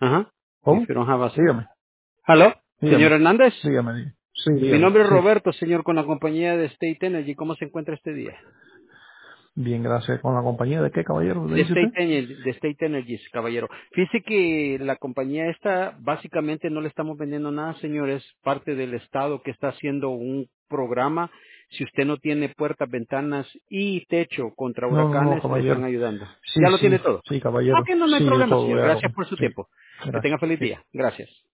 Uh-huh. If ¿Cómo? you don't have a... Dígame, Hello, señor dígame, Hernández. dígame. Sí, Mi dígame. nombre es Sí. Roberto, señor, con la compañía de State Energy. ¿Cómo se encuentra este día? Bien, gracias. ¿Con la compañía de qué, caballero? ¿Le De dice usted? State Energy, caballero. Fíjese que la compañía esta, básicamente no le estamos vendiendo nada, señor. Es parte del Estado que está haciendo un programa. Si usted no tiene puertas, ventanas y techo contra No, huracanes, le están caballero. ayudando. Sí, ¿Ya lo tiene sí, todo? sí, Ah, caballero. que no hay Sí, yo problema, todo señor. lo Gracias hago. por su Sí, tiempo. Que tenga gracias. feliz Sí. día. Gracias.